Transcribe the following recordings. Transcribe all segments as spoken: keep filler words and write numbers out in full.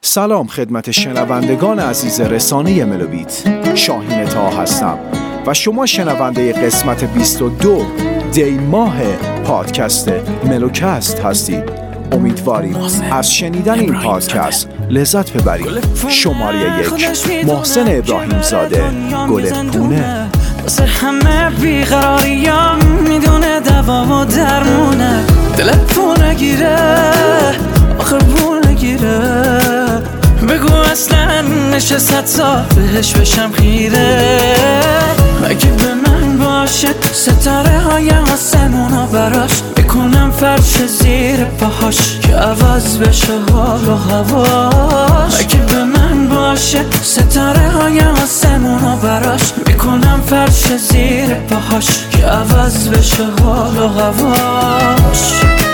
سلام خدمت شنوندگان عزیز رسانه ملوبیت، شاهین طاها هستم و شما شنونده قسمت بیست و دو دی ماه پادکست ملوکست هستید. امیدواریم از شنیدن این پادکست لذت ببرید. شماره یک، محسن ابراهیم زاده، گلپونه. واسه همه بیقراریام میدونه دوا و درمونه، دلت پول نگیره آخر پول نگیره، بگو اصلا نشست سال بهش بشم خیره. اگه به من باشه ستاره های آسمونا براش میکنم فرش زیر پاهاش که عوض بشه حال و هواش. اگه به من باشه ستاره های آسمونا براش میکنم فرش زیر پاهاش که عوض بشه حال و هواش.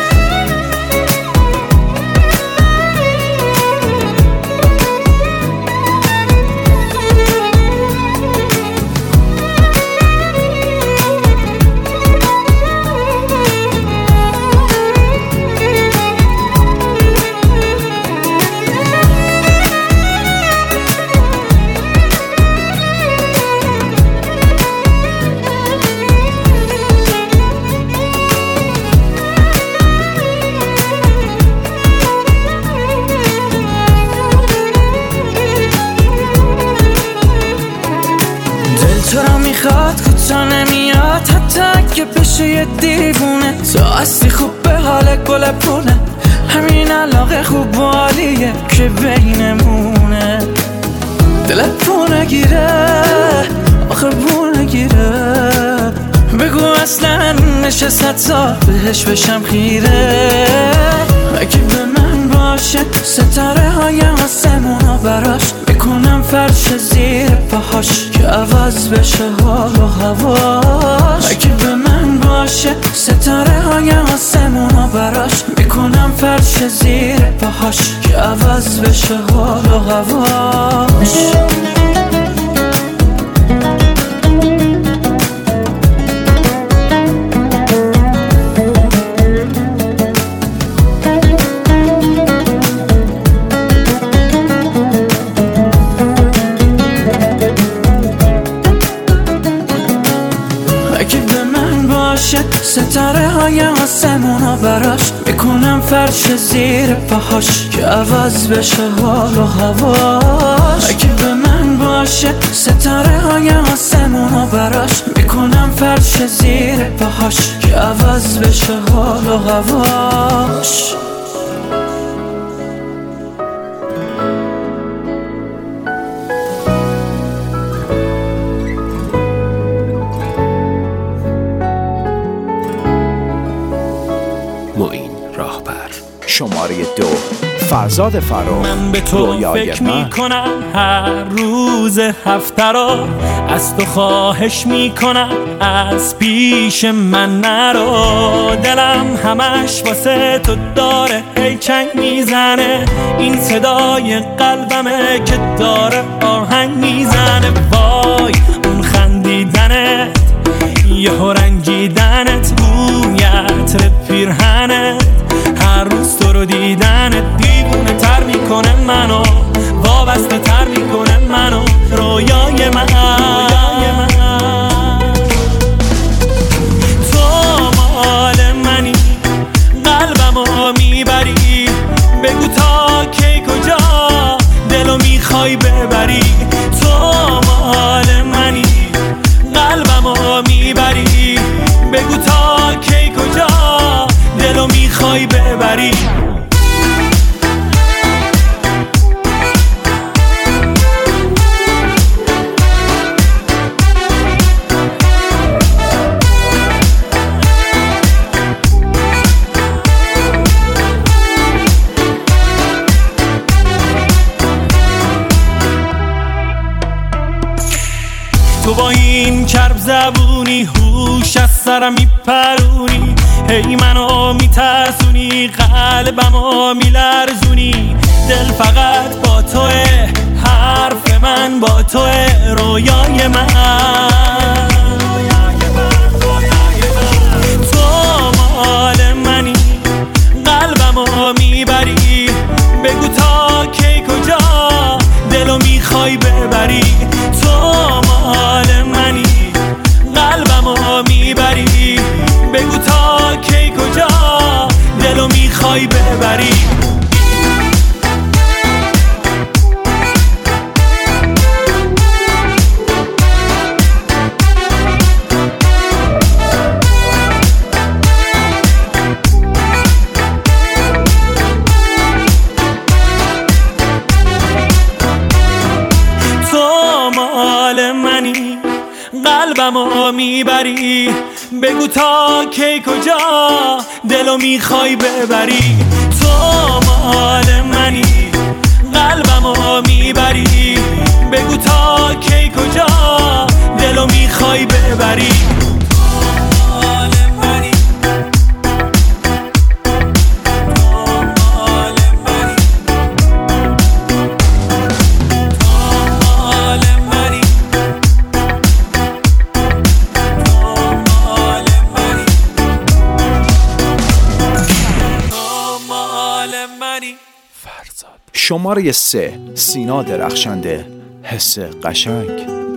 چرا میخواد کتا نمیاد حتی اگه بشه یه دیوونه، تو اصلی خوب به حال گل پونه، همین علاقه خوب و عالیه که بینمونه. دلت پول نگیره آخر پول نگیره، بگو اصلا نشست سال بهش بشم خیره. اگه به من باشه ستاره های آسمونا براش میکنم فرش زیر پاهاش که عوض بشه حال و هواش. اگه به من باشه ستاره های آسمونا براش میکنم فرش زیر پاهاش که عوض بشه حال و هواش. ستاره های آسمونا براش میکنم فرش زیر پاهاش که عوض بشه حال و هواش. اگه به من باشه ستاره های آسمونا براش میکنم فرش زیر پاهاش که عوض بشه حال و هواش. شماره دو، فرزاد فرا. من به تو فکر میکنم هر روز هفته را، از تو خواهش میکنم از پیش من نرو. دلم همش واسه تو داره هی چنگ میزنه، این صدای قلبمه که داره آهنگ میزنه. وای اون خندیدنت یهو رنگیدنت، بوی عطر پیرهنت، هر روز تو رو دیدنت دیوونه تر میکنه منو، وابسته تر میکنه منو، رویای من. تو مال منی قلبمو میبری، بگو تا کی کجا دلو میخوای ببری. تو مال منی قلبمو میبری، بگو تا کی کجا دلو میخوای ببری. تو با این کرب زبونی هوش از سرم میپرونی، هی منو میترسونی قلبمو میلرزونی. دل فقط با توه، حرف من با توه، رویای من. تو مال منی قلبمو میبری، بگو تا کی کجا دلو میخوای ببری، تو مال منی قلبمو میبری، بگو تا کی کجا دلو میخوای ببری. قلبمو میبری، بگو تا کی کجا دلو میخوای ببری، تو مال منی قلبمو میبری، بگو تا کی کجا دلو میخوای ببری. شماره سه، سینا درخشنده، حس قشنگ.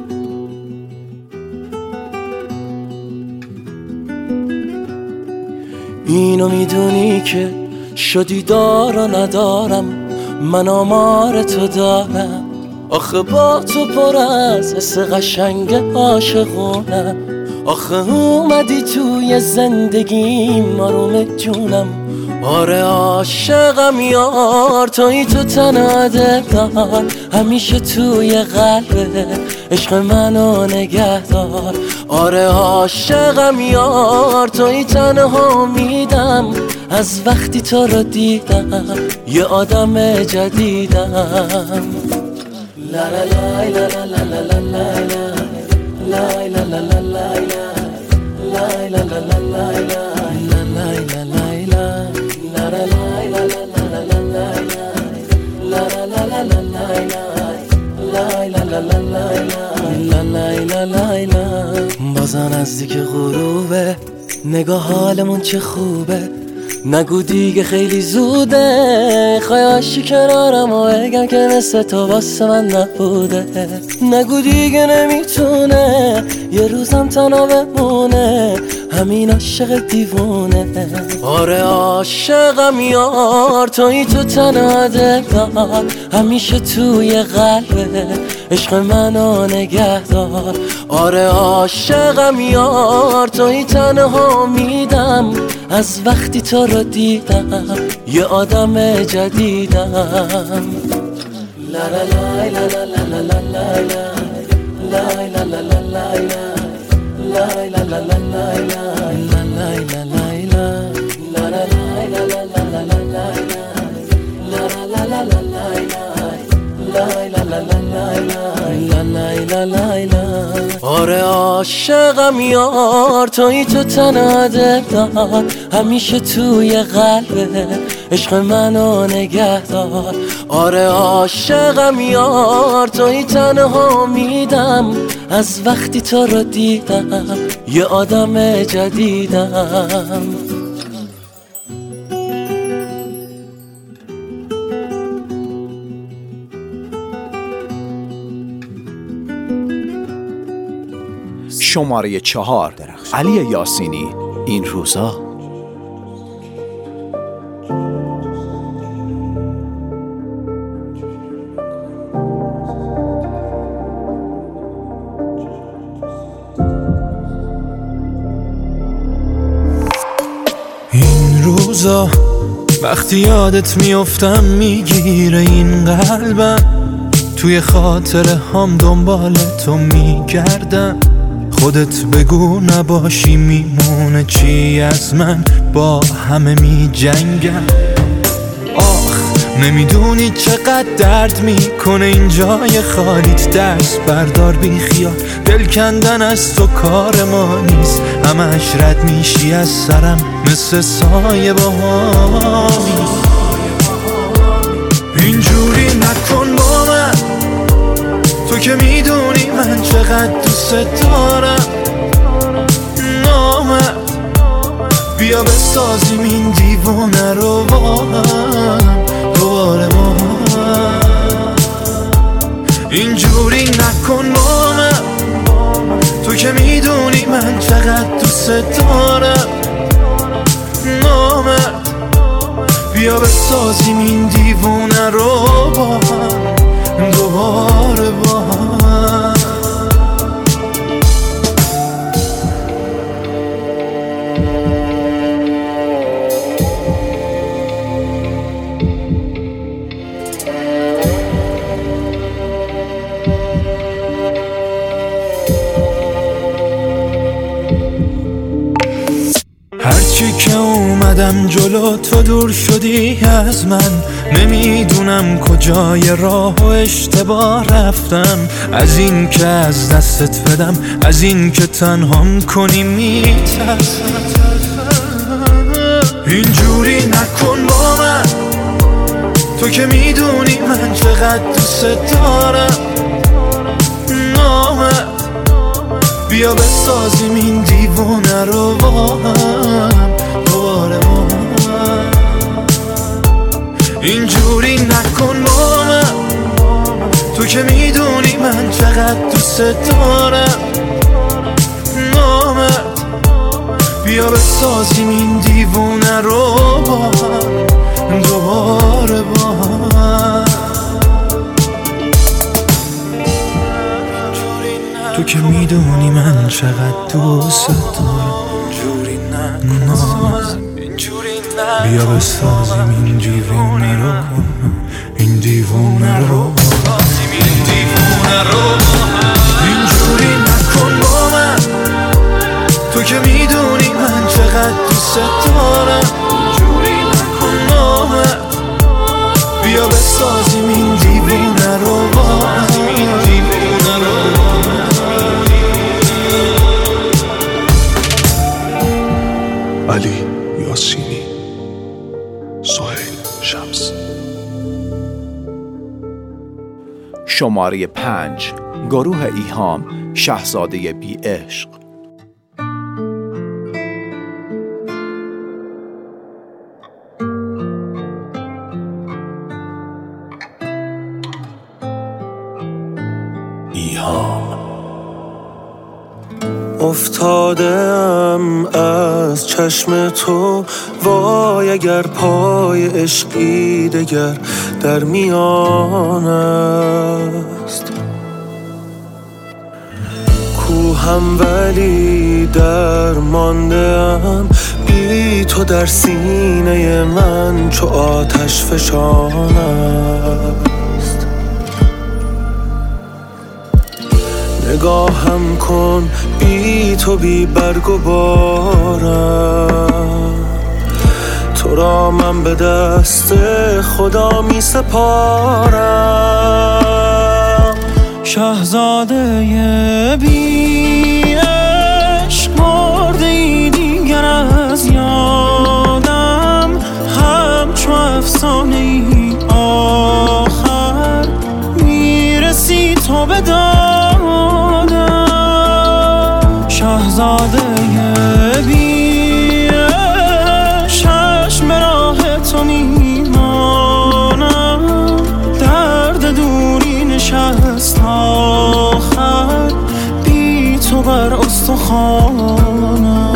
اینو میدونی که شدی دار و ندارم، من آمار تو دارم، آخه با تو پر از حس قشنگ عاشقونم، آخه اومدی توی زندگیم آروم جونم، آره عاشقم یار، توی تو تنها دلدار، همیشه توی قلبه عشق منو نگه دار، آره عاشقم یار، توی تنها میدم، از وقتی تو رو دیدم یه آدم جدیدم. لا لا لا لا لا لا لا لا لا لا لا لا لا لا لا لا بازا نزدیک غروبه، نگاه حالمون چه خوبه، نگو دیگه خیلی زوده، خواهی کنارم و بگم که مثل تو واسه من نبوده، نگو دیگه نمیتونه یه روزم تنها بمونه، همین عاشق دیوونه، آره عاشقم یار، توی تو تنها دلدار، همیشه توی قلبه عشق منو نگه دار، آره عاشقم یار، توی تنها میدم، از وقتی تو رو دیدم یه آدم جدیدم. لا لا لا لا لا لا لا لا لا لا لا لا لا آره عاشقم یار، توی تو تنها دلدار، همیشه توی قلبه عشق منو نگه دار، آره عاشقم یار، توی تنها میدم، از وقتی تو رو دیدم یه آدم جدیدم. شماره چهار، علی یاسینی، این روزا. این روزا وقتی یادت میافتم میگیره این قلبم، توی خاطره هم دنبال تو میگردم، خودت بگو نباشی میمونه چی از من، با همه می جنگم، آخ نمیدونی چقدر درد میکنه این جای خالیت، دست بردار بی خیال، دل کندن از تو کار ما نیست، همش رد میشی از سرم مثل سایه بهامی، اینجوری نکن با من، تو که میدونی من چقدر دوست دارم، نامرد بیا بسازیم این دیوونه رو با هم دوباره ما هم. اینجوری نکن با من، تو که میدونی من چقدر دوست دارم. نامرد بیا بسازیم این دیوونه رو با هم دوباره با هم. هرچی که اومدم جلو تو دور شدی از من، نمیدونم کجای راه و اشتباه رفتم. از این که از دستت بدم، از این که تنهام کنی میترسم. اینجوری نکن با من، تو که میدونی من چقدر دوست دارم. نامرد بیا بسازیم این دیوونه رو با هم دوباره با هم. اینجوری نکن با من، تو که میدونی من چقدر دوست دارم. نامرد بیا بسازیم این دیوونه رو با هم دوباره با هم. تو که میدونی من چقدر دوست دارم. اینجوری نکن، بیا بسازیم این دیوونه رو، این دیوونه رو، این دیوونه رو. اینجوری نکن با من، تو که میدونی من چقدر دوست دارم. اینجوری نکن با من، بیا بسازیم این دیوونه رو با هم، این دیوونه رو. علی یاسینی، سهیل شمس. شماره پنج، گروه ایهام، شهزاده بی عشق. افتادم از چشم تو، وای اگر پای عشقی دگر در میان است. کوهم ولی درمانده‌ام، بی تو در سینه من چو آتش فشان است. نگاهم کن بی تو بی برگ و بارم، تو را من به دست خدا می سپارم. شهزاده بی عشق مرده ای دیگر از یادم، همچو افسانه ای آخر میرسی تو به دادم. شهزاده بی عشق چشم به راه تو میمانم، درد دوری نشست آخر بی تو بر استخوانم.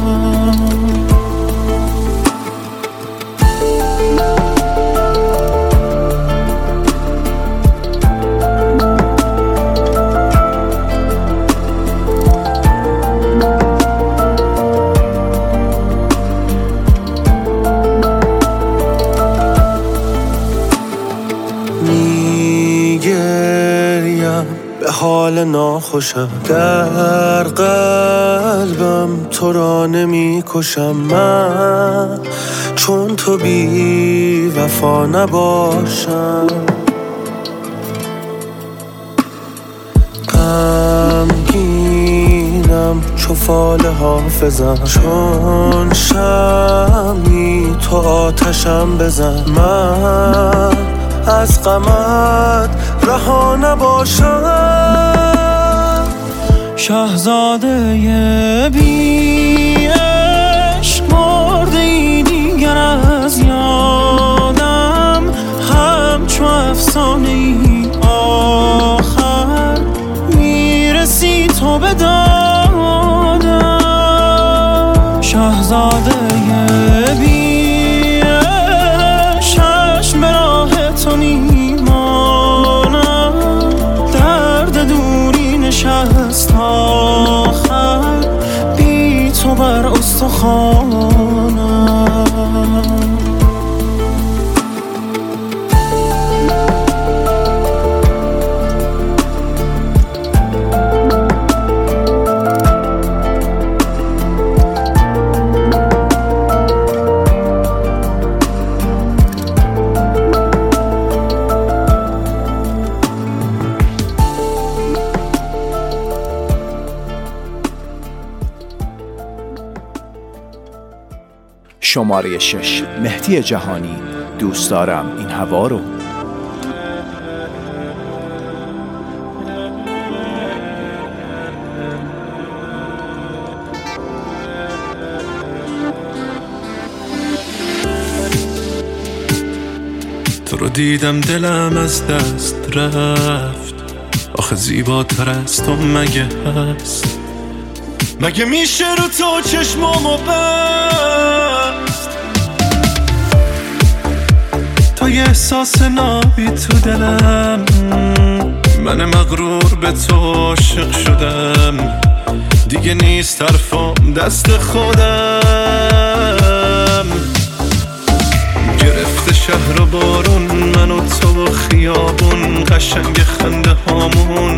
حال ناخوشم در قلبم، تو را نمی کشم من چون تو بی وفا نباشم. غمگینم چو فال حافظم، چون شمی تو آتشم بزن. من از غمت رها نباشم. شهزاده بی عشق مرده ای دیگر از یادم، همچو افسانه ای آخر تو به دادم، شاهزاده بی چشم به راه تو میمانم، درد دوری نشست آخر بی تو بر استخوانم. شماره شش، مهدی جهانی، دوست دارم این هوا رو. تو رو دیدم دلم از دست رفت، آخه زیباتر از تو مگه هست؟ مگه میشه رو تو چشمامو بست؟ تا یه احساس نابی تو دلم، من مغرور به تو عاشق شدم، دیگه نیست حرفام دست خودم. گرفته شهر و بارون، من و تو و خیابون، قشنگ خنده هامون.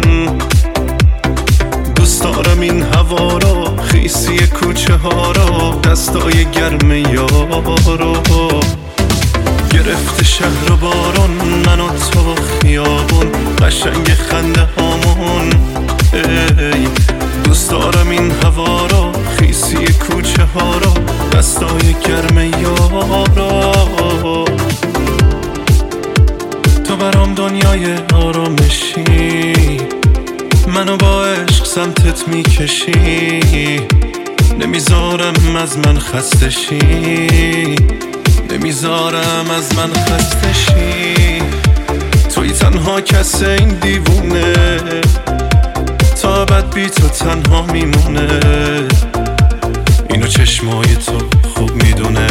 دوست دارم این هوا رو، خیسی کوچه ها رو، دستای گرم یارو. گرفته شهر و بارون، من و تو و خیابون، قشنگ خنده هامون. ای دوست دارم این هوا رو، خیسی کوچه ها رو، دستای گرم یارو. تو برام دنیای آرامشی، منو با عشق سمتت میکشی، نمیذارم از من خسته شی، نمیذارم از من خسته شی. توی تنها کس این دیوونه، تا ابد بی تو تنها میمونه، اینو چشمای تو خوب میدونه.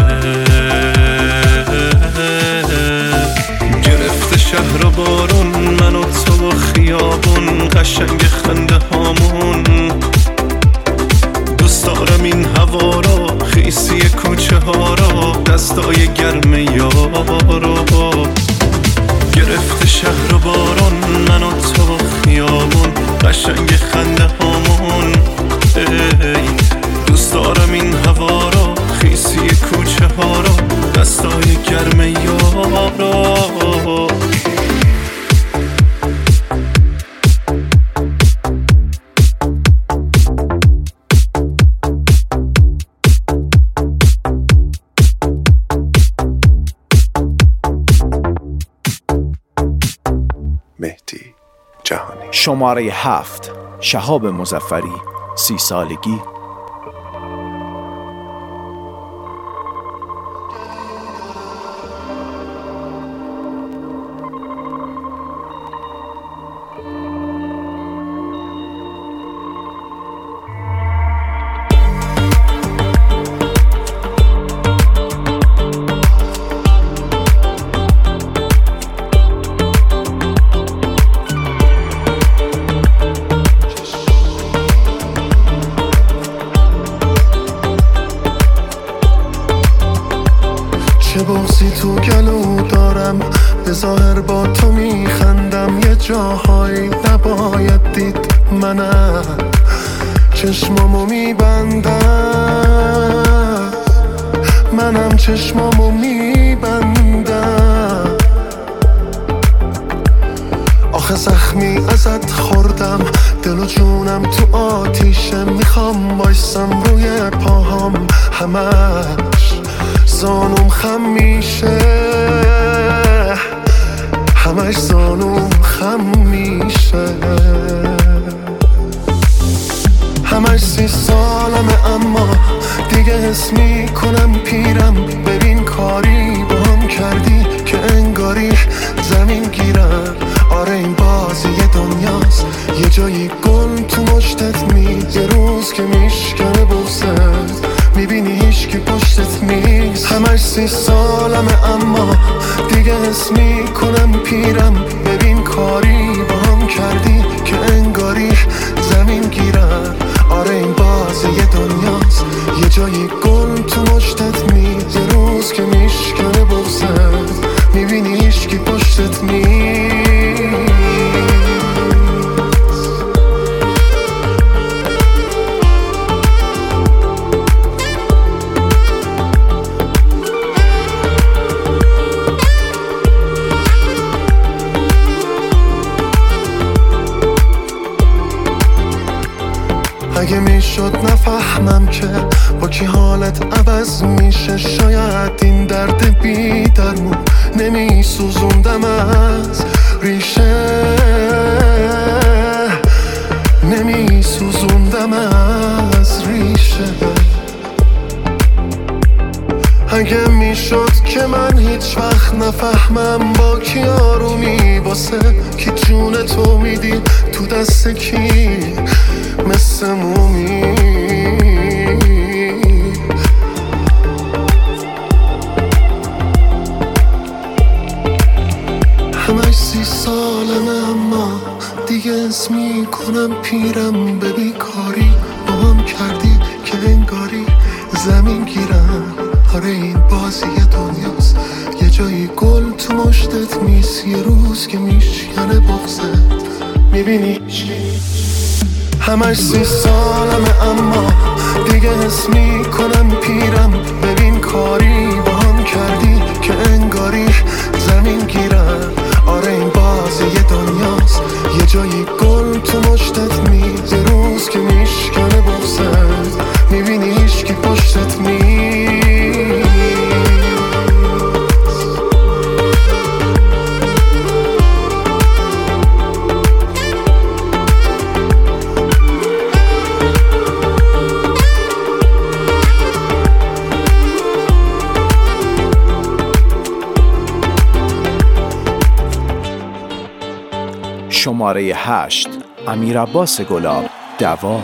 گرفته شهر و بارون، من و تو و خیابون، قشنگ خنده هامون. دوست دارم این هوا رو، خیسی کوچه ها رو، دستای گرم یارو. گرفته شهر و بارون، من و تو و خیابون، قشنگ خنده هامون. ای دوست دارم این هوا رو، خیسی کوچه ها رو، دستای گرم یارو. مهدی جهانی. شماره هفت، شهاب مظفری، سی سالگی. چه بازی تو گلو دارم، به ظاهر با تو میخندم، یه جاهایی نباید دید منم چشمامو میبندم، منم چشمامو میبندم. آخه زخمی ازت خوردم، دل و جونم تو آتیشه، میخوام بایستم روی پاهام، همش زانوم خم میشه، همش زانوم خم میشه. همش سی سالمه اما دیگه حس میکنم پیرم. ببین کاری با هم کردی که انگاری زمین گیرم. آره این بازی دنیاست، یه جایی گل تو مشتت سی سالمه اما دیگه حس میکنم پیرم. ببین کاری با هم کردی که انگاری زمین گیرم. آره این بازی دنیاست، یه جایی گل تو مشتت میز، یه روز که میشکنه بغزت میبینی هیچکی پشتت نیست. اگه میشد نفهمم که با کی حالت عوض میشه، شاید این درد بی درمون نمی سوزوندم از ریشه، نمی سوزوندم از ریشه. اگه میشد که من هیچ وقت نفهمم با کی آرومی، واسه کی جون تو میدی تو دست کی مثل مومی. همش سی سالمه اما دیگه اسم میکنم پیرم. ببین کاری با هم کردی که انگاری زمین گیرم. آره این بازی دنیاست، یه جایی گل تو مشتت میز، یه روز که میشکنه بغزت میبینی. همش سی سالمه اما دیگه حس میکنم پیرم. ببین کاری با هم کردی که انگاری زمین گیرم. آره این بازی دنیاست، یه جایی گل تو مشتت میز، یه روز که میشکنه بغزت میبینی هیچکی پشتت نیست. شماره هشت امیر عباس گلاب، دوا.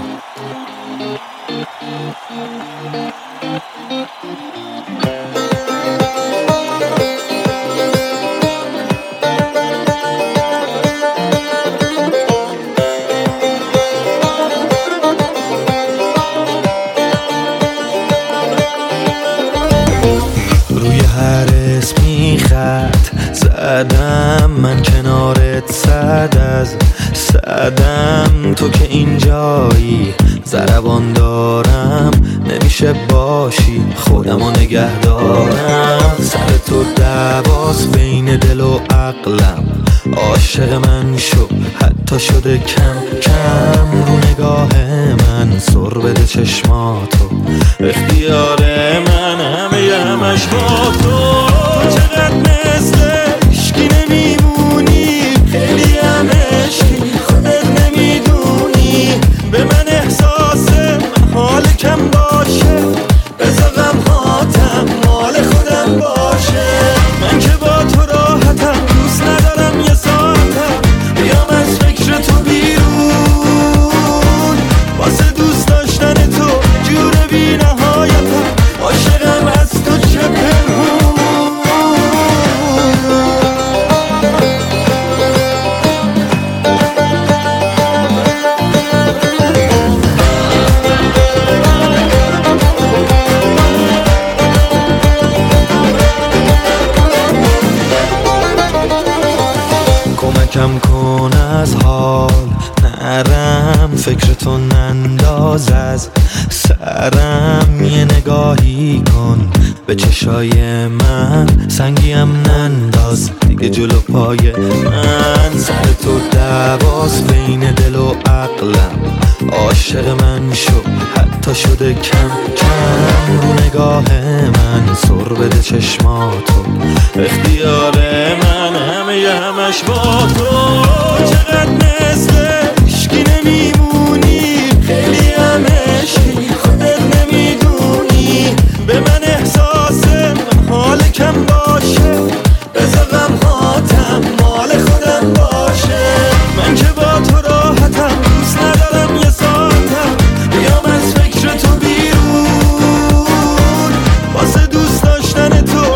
روی هر اسمی خط زدم من کنارت، صد از صدم تو که اینجایی ضربان دارم، نمیشه باشی خودمو نگه دارم. سر تو دواس بین دل و عقلم، عاشق من شو حتی شده کم کم. رو نگاه من سر بده چشماتو، اختیار من همه همش با تو. چقدر مثل عشقی نمیمونی، خیلی هم عشقی خودت نمیدونی. به من احساس حال کم باشه، بذار غمهاتم مال خودم باشه. من که با تو راحتم، دوست ندارم یه ساعتم بیام از فکر تو بیرون. واسه دوست داشتن تو جور بی نهایتم، عاشقم از تو چه پنهون. کم کن از حال نرم، فکر تو ننداز از سرم. یه نگاهی کن به چشای من، سنگیم ننداز دیگه جلو پای من. سر تو دواس بین دل و عقلم، عاشق من شو حتی شده کم کم. رو نگاه من سر بده چشماتو، اختیار من همه همش با تو. چقدر مثل عشقی نمیمونی، خیلی هم عشقی خودت نمیدونی. به من احساس حال کم باشه، بذار غمهاتم مال خودم باشه. من که با تو راحتم، دوست ندارم یه ساعتم بیام از فکر تو بیرون. واسه دوست داشتن تو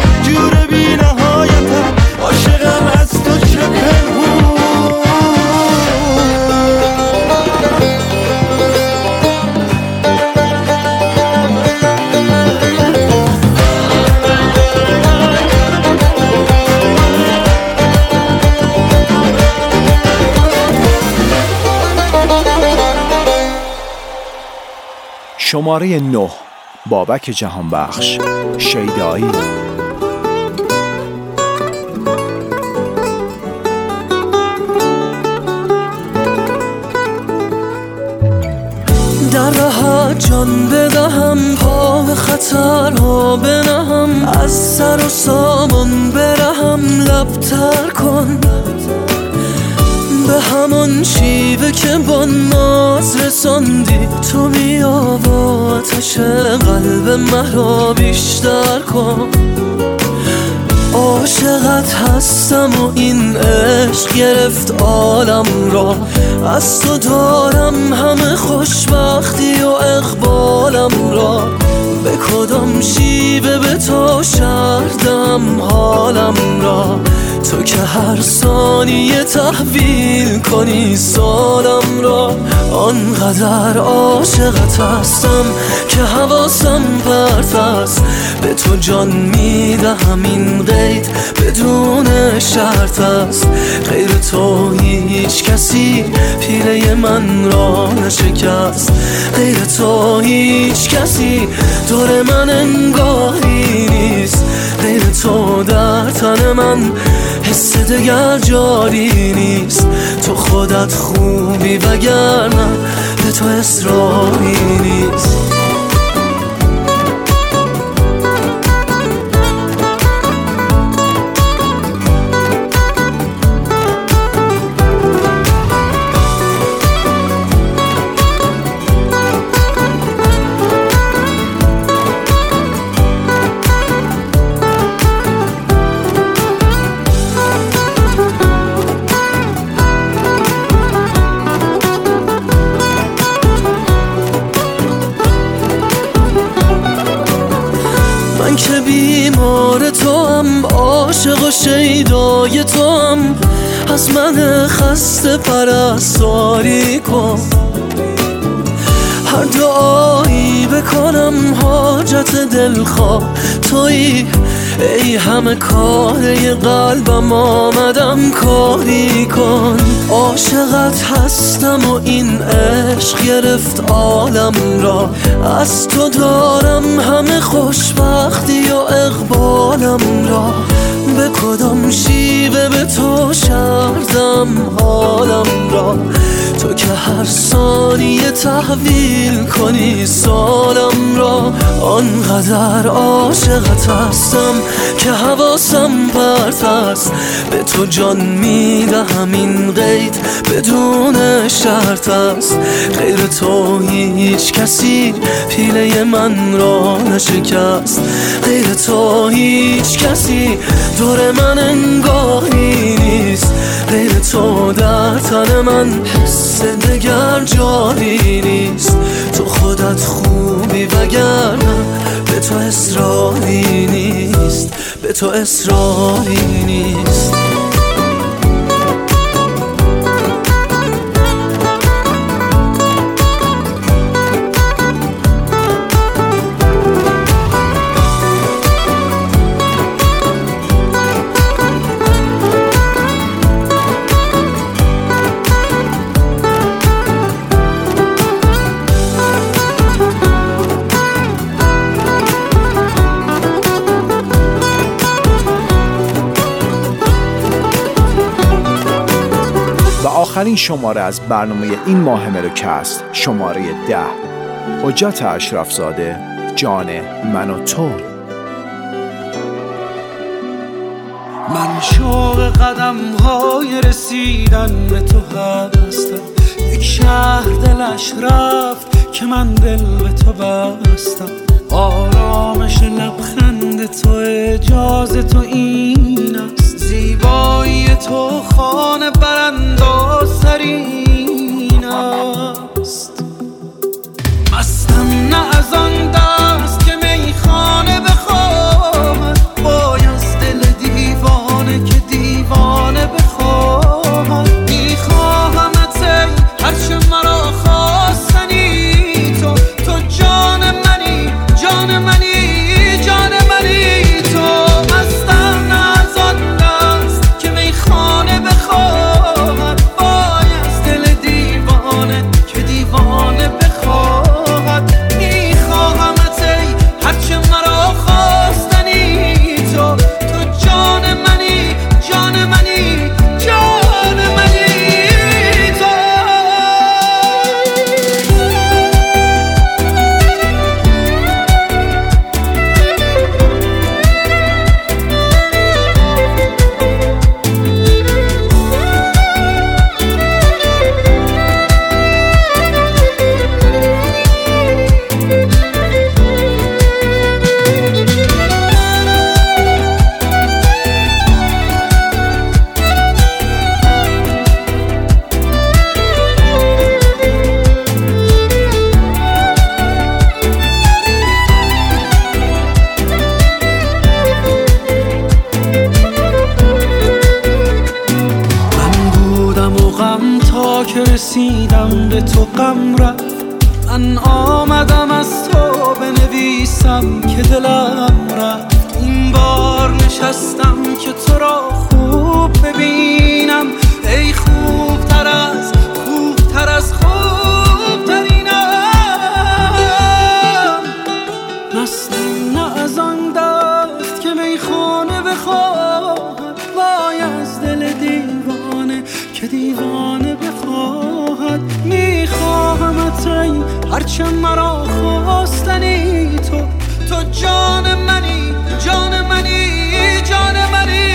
شماره نه، بابک جهانبخش، شیدایی. در راحت جان بدهم، پا به خطرها بنهم، از سر و سامان برهم، لب تر کن به همان شیوه که با ناز رساندی. تو بیا و آتش قلب مرا بیشتر کن. عاشقت هستم و این عشق گرفت عالم را، از تو دارم همه خوشبختی و اقبالم را. به کدام شیوه به تو شردم حالم را، تو که هر ثانیه تحویل کنی سالم را. آنقدر عاشقت هستم که حواسم پرت است، به تو جان میدهم این قید بدون شرط است. غیر تو هیچ کسی پیله من را نشکست، غیر تو هیچ کسی دور من انگاری نیست. غیر تو در تن من حس دگر جاری نیست. تو خودت خوبی وگرنه به تو اصراری نیست. من که بیمار تو هم، عاشق و شیدای تو هم، از من خسته پرستاری کن. هر دعایی بکنم حاجت دلخواه تویی، ای همه کاره قلبم آمدم کاری کن. عاشقت هستم و این عشق گرفت عالم را، از تو دارم همه خوشبختی و اقبالم را. به کدام شیوه به تو شردم حالم را، تو که هر ثانیه تحویل کنی سالم را. آنقدر عاشقت هستم که حواسم پرت است، به تو جان میدهم این قید بدون شرط است. غیر تو هیچ کسی پیله من را نشکست، غیر تو هیچ کسی دور من انگاری نیست. غیر تو در تن من حس دگر جاری نیست. تو خودت خوبی وگرنه به تو اصراری نیست، به تو اصراری نیست. آخرین شماره از برنامه این ماه ملوکست، شماره ده، حجت اشرفزاده، جان من و تو. من شوق قدم های رسیدن به تو هستم، یک شهر دلش رفت که من دل به تو بستم. آرامش لبخند تو، اجازه تو این است، زیبایی تو خانه براندازترین است. مستم نه از آن دست که میخانه بخواهد، باید دل دیوانه که دیوانه بخواهد. میخواهمت ای هرچه مرا خواستنی، تو تو جان منی، جان منی، جان منی. تو مستم نه از آن دست که میخانه بخواهد، غم تا که رسیدم به تو غم رفت. من آمدم از تو بنویسم که دلم رفت. این بار نشستم که تو را خوب ببینم، ای خوب تر از خوب تر از خوب ترینم. مستم نه از آن دست که میخانه بخواهد، وای از دل دیوانه که دیوانه بخواهد. میخواهمت ای هرچه مرا خواستنی، تو تو جان منی، جان منی، جان منی.